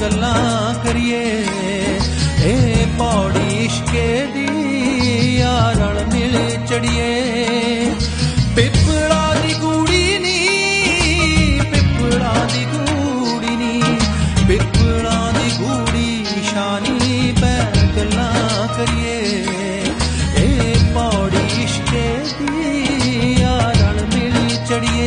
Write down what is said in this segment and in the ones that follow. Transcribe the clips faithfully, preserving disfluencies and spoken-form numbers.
गल्लां करिए ए पौड़ी इश्के दी यार रल मिल चढ़िए पिपड़ा दी गूड़ी नी पिपड़ा दी गूड़ी नी पिपड़ा दी गूड़ी शानी पै गल्लां करिए ए पौड़ी इश्के दी यार रल मिल चढ़िए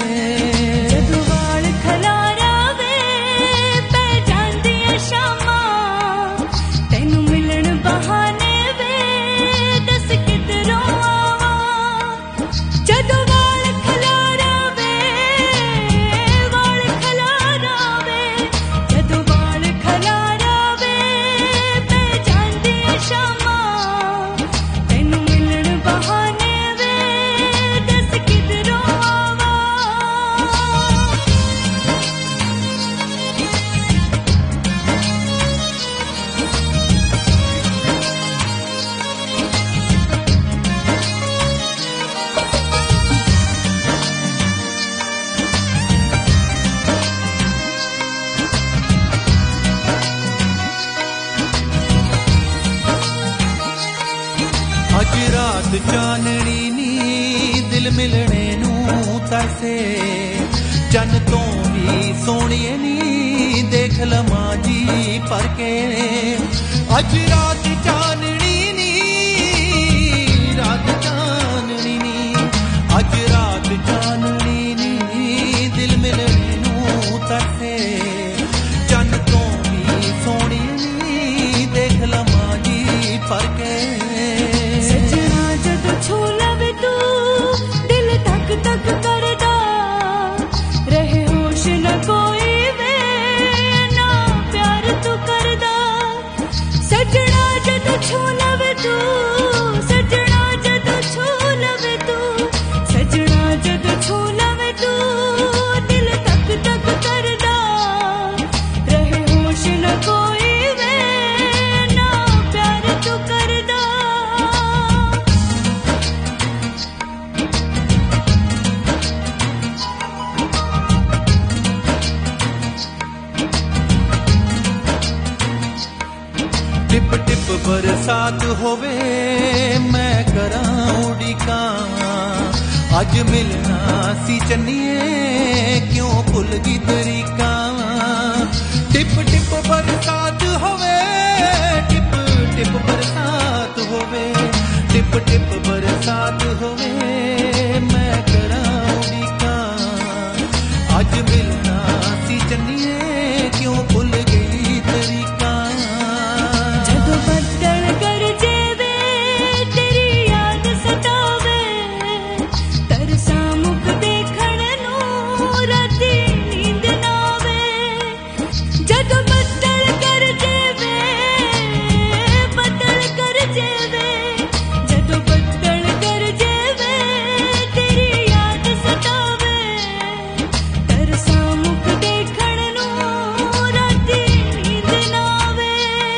अज रात चाननी नी दिल मिलने नू तरसे चन तो भी सोहणिए नी देख लवां जी पर के अज रात चाननी नी रात चाननी नी अज रात चाननी नी दिल मिलने नू तरसे चन तो भी सोहणिए नी देख लवां जी पर के छू लवे तू दिल तक तक करदा रहे होश न कोई वे ना प्यार तू करदा सजना जद छू लवे तू सजना जद छू लवे तू सजना जद छू लवे तू दिल तक तक करदा रहे होश न कोई वे ना प्यार तू करदा टिप टिप बरसात होवे मैं करां उड़ीका अज मिलना सी चन्निए क्यों भुल गई तरीका टिप टिप बरसात होवे टिप टिप बरसात होवे टिप टिप बरसात होवे मैं करां उड़ीका अज मिलना सी चन्निए क्यों भुल गई तरीका बदल कर जेवे तेरी याद सतावे तरसा मुख देखण नू राती नींद नावे जद बदल कर जेवे बदल कर जेवे जद बदल कर जेवे तेरी याद सतावे तरसा मुख देखण नू राती नींद नावे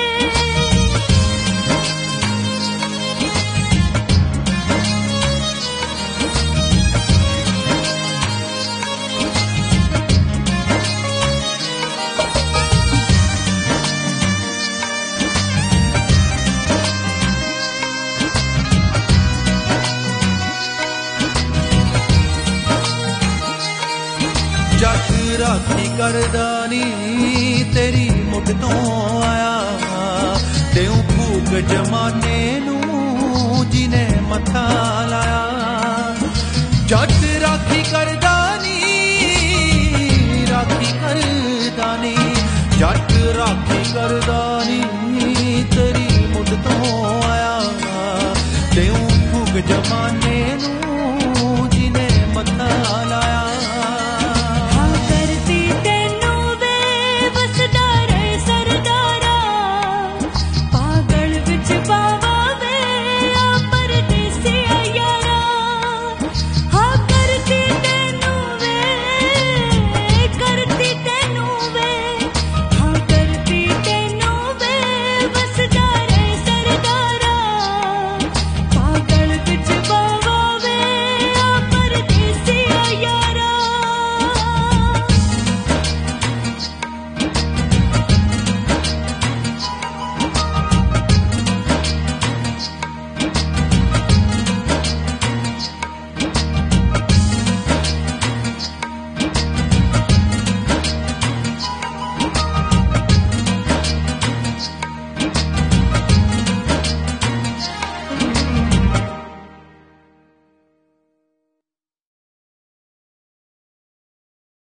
जट राखी करदा नी तेरी मुठ तो आया तेऊ भूख जमाने नू जिने मथा लाया जट राखी करदा नी राखी करदा नी जट राखी करदा